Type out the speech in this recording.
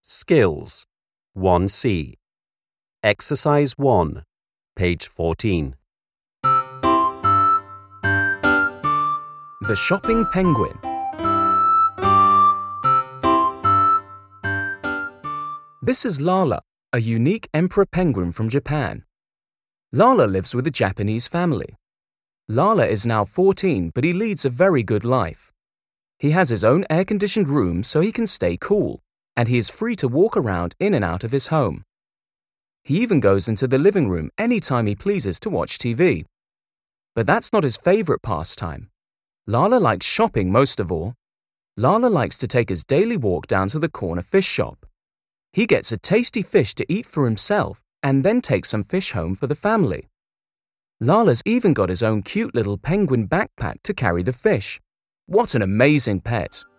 Skills 1C. Exercise 1, page 14. The Shopping Penguin. This is Lala, a unique emperor penguin from Japan. Lala lives with a Japanese family. Lala is now 14, but he leads a very good life. He has his own air-conditioned room so he can stay cool, and he is free to walk around in and out of his home. He even goes into the living room anytime he pleases to watch TV. But that's not his favorite pastime. Lala likes shopping most of all. Lala likes to take his daily walk down to the corner fish shop. He gets a tasty fish to eat for himself and then takes some fish home for the family. Lala's even got his own cute little penguin backpack to carry the fish. What an amazing pet!